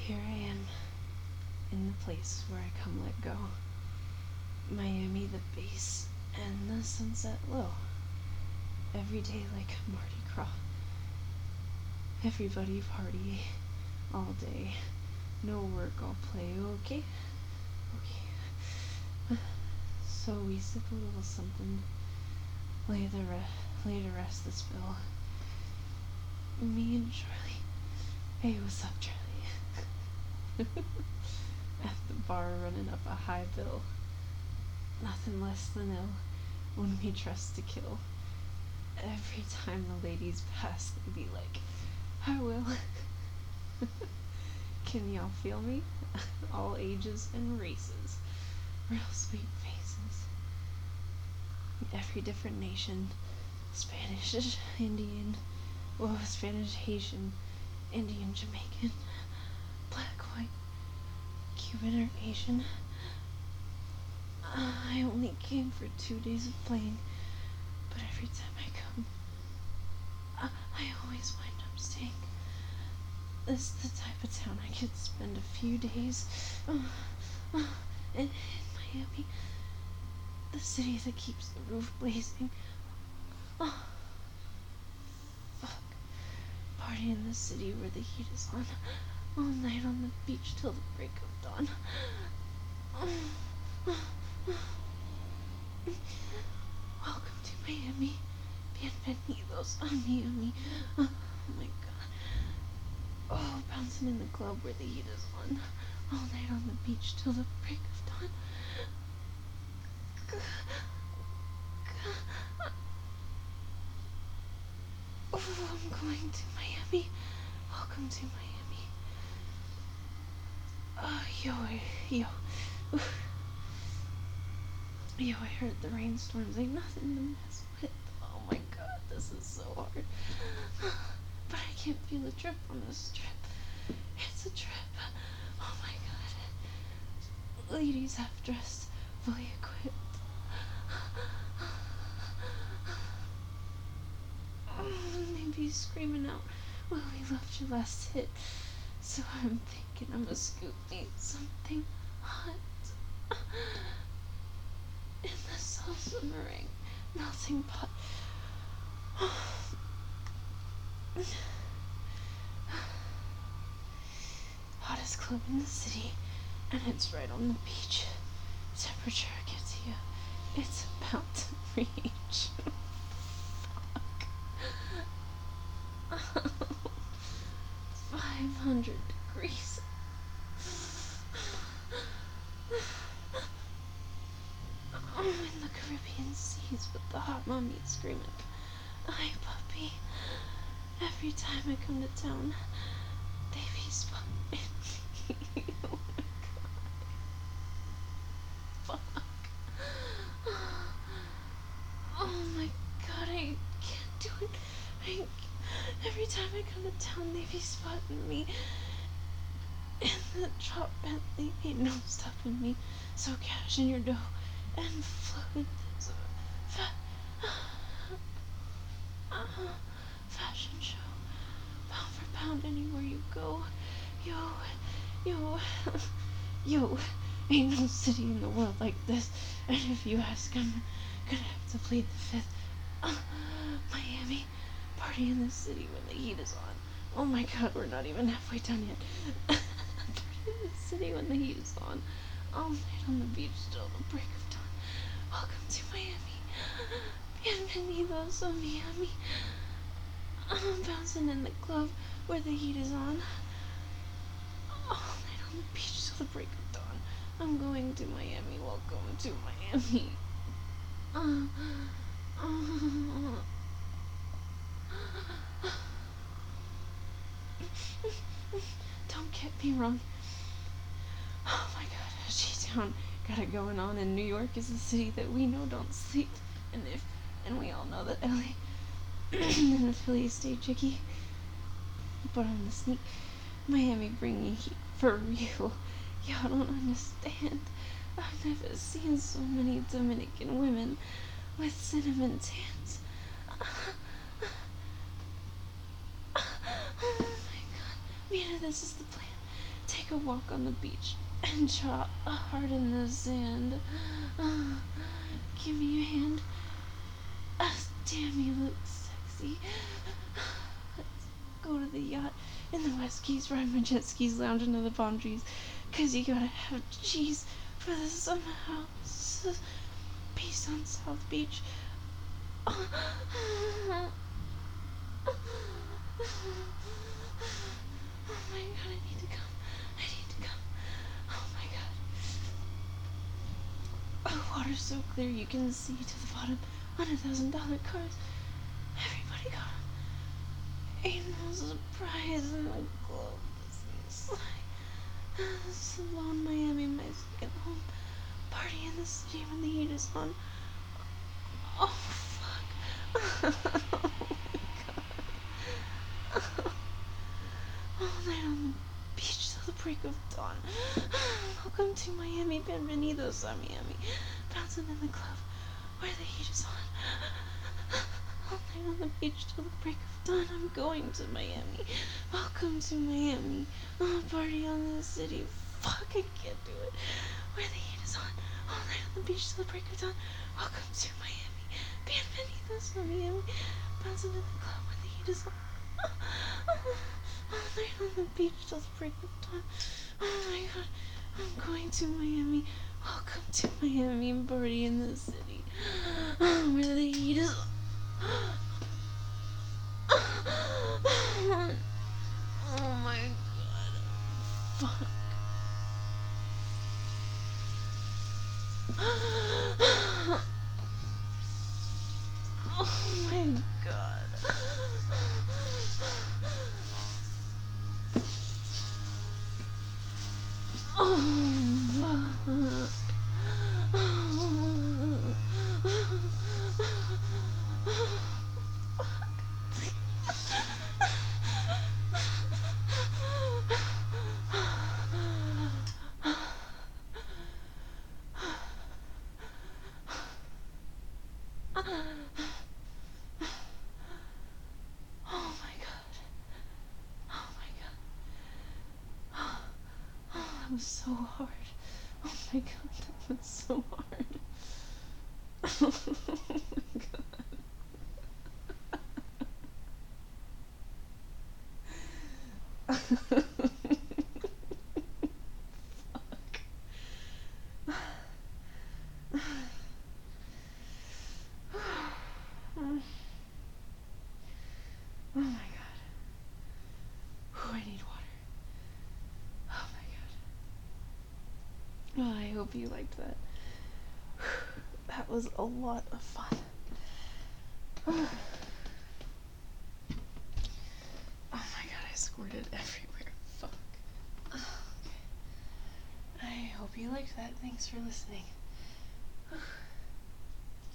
Here I am, in the place where I come let go. Miami, the base, and the sunset low. Every day like Mardi Gras. Everybody party all day. No work, all play, okay? Okay. So we sip a little something, lay to rest the spill. Me and Charlie. Hey, what's up, Charlie? At the bar running up a high bill. Nothing less than ill when we trust to kill. Every time the ladies pass, they be like, I will. Can y'all feel me? All ages and races. Real sweet faces. Every different nation. Spanish, Indian, Spanish, Haitian, Indian, Jamaican, black, white, Cuban, or Asian. I only came for 2 days of playing, but every time I come, I always wind up staying. This is the type of town I could spend a few days in Miami, the city that keeps the roof blazing. Fuck. Party in the city where the heat is on, all night on the beach till the break of dawn. Welcome to Miami. Bienvenidos a Miami. Oh my god. Oh, bouncing in the club where the heat is on, all night on the beach till the break of dawn. Oh, I'm going to Miami. Welcome to Miami. Yo. Yo, I heard the rainstorms ain't nothing to mess with. Oh my god, this is so hard. But I can't feel a drip on this trip. It's a trip. Oh my god. Ladies half dressed, fully equipped. They be screaming out, well, we loved your last hit. So I'm thinking I'ma scoop me something hot. In the self-simmering melting pot. Hottest club in the city, and it's right on the beach. Temperature gets you. It's about to reach. Fuck. 500 degrees. Oh, in the Caribbean seas with the hot mommy screaming, hi puppy. Every time I come to town, they be spotting me. Oh my god. Fuck. Oh my god, I can't do it. Every time I come to town, they be spotting me. In the drop Bentley, ain't no stopping me. So cash in your dough and fluid. Fashion show. Pound for pound anywhere you go. Yo. Ain't no city in the world like this. And if you ask, I'm gonna have to plead the fifth. Miami. Party in the city when the heat is on. Oh my god, we're not even halfway done yet. Party in the city when the heat is on. All night on the beach till the break of dawn. Welcome to Miami. Bienvenidos a Miami. I'm bouncing in the club where the heat is on. All night on the beach till the break of dawn. I'm going to Miami. Welcome to Miami. Don't get me wrong. Oh my god, G-Town got it going on, and New York is a city that we know don't sleep. And we all know that LA and Philly stay tricky. But on the sneak, Miami bring me heat for real. Y'all don't understand. I've never seen so many Dominican women with cinnamon tans. Oh my god. Mira, this is the plan. take a walk on the beach and draw a heart in the sand. Give me your hand. Damn, you look sexy. Let's go to the yacht in the West Keys, ride my jet skis, lounge under the palm trees. 'Cause you gotta have cheese for the summer house. Peace on South Beach. Oh my god, I need to come. I need to come. Oh my god. Oh, water's so clear you can see to the bottom. $100,000 cars. Everybody got them. Ain't no surprise in the globe. This is alone, Miami, my second home. Party in the city when the heat is on. Oh, fuck. Oh, my God. All night on the beach till the break of dawn. Welcome to Miami, bienvenidos a Miami. Bouncing in the club where the heat is on. All night on the beach till the break of dawn. I'm going to Miami. Welcome to Miami. Oh, party on the city. Fuck, I can't do it. Where the heat is on. All night on the beach till the break of dawn. Welcome to Miami. Bienvenidos a Miami. Bouncing in the club where the heat is on. All night on the beach till the break of dawn. Oh my god, I'm going to Miami. Welcome to Miami and party in the city. Where the heat is on. Oh my god. Fuck. Oh my god. Oh fuck. Oh my god. Oh my god. Oh, that was so hard. Oh my god, that was so hard. Oh my god. Fuck. Oh my god. Whew, I need water. Oh my god. Oh, I hope you liked that. That was a lot of fun. Oh my god, I squirted everywhere. Fuck. Okay. I hope you liked that. Thanks for listening.